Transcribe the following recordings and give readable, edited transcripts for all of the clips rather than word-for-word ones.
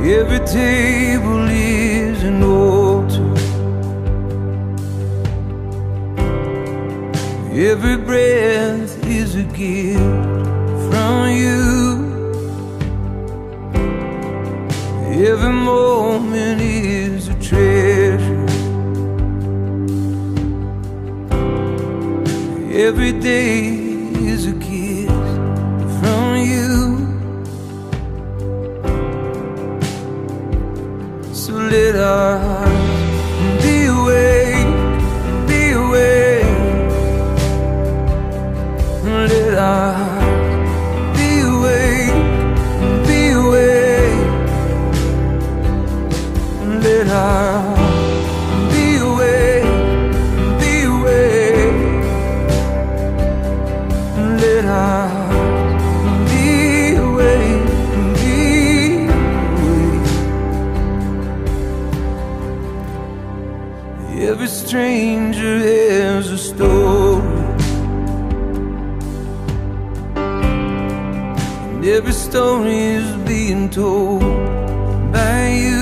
Every table is an altar, every breath is a gift from you. Every moment is a treasure, every day is a kiss from you. So let our hearts be awake, be awake. Let our hearts be awake, be awake. Let our hearts be awake, be awake. Let our hearts be awake, be awake. Every stranger has a story, and every story is being told by you.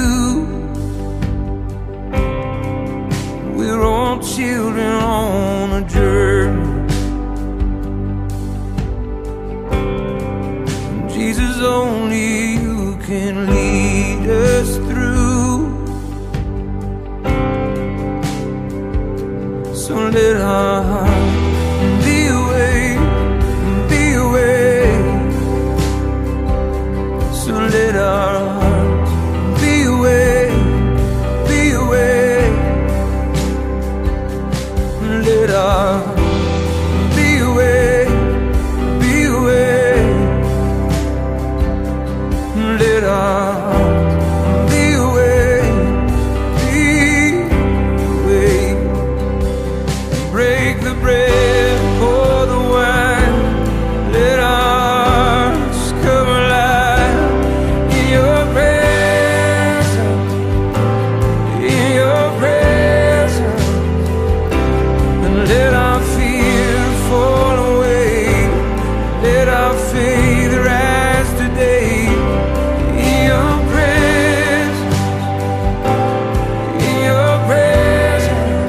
We're all children on a journey, and Jesus, only you can lead us through. So let our hearts be awake, be awake. So let our hearts be awake, be awake. Let our hearts be awake, be awake. Let our hearts be awake, be awake. Break the bread, pour the wine. Let our hearts come alive in your presence, in your presence. And let our fear fall away, let our faith rise today. In your presence, in your presence,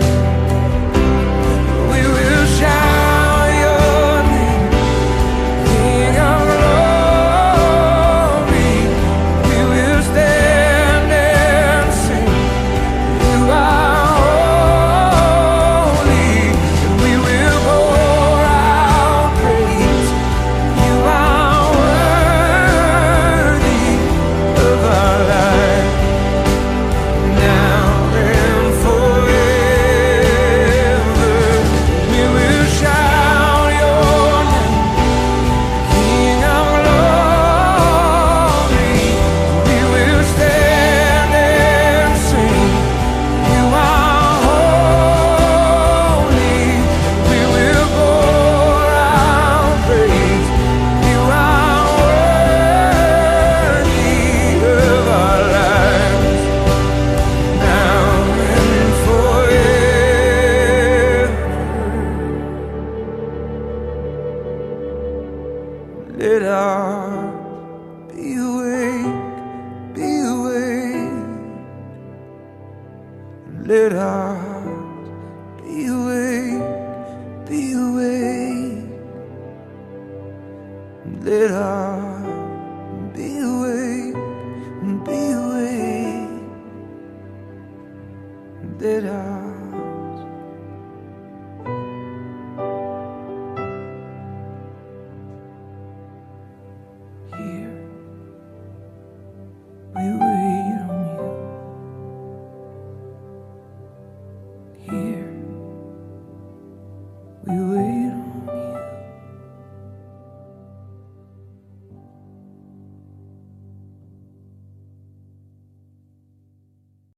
we will shout your name, King of glory. We will stand and sing, you are holy. And we will pour out praise, you are worthy of our life, now and forever. We will shout your name, King of glory. We will stand and sing, you are holy. We will pour out praise, you are worthy of our lives, now and forever. Let our be awake, be awake. Let our be awake, be awake. Let our be awake, be awake. Let our here we will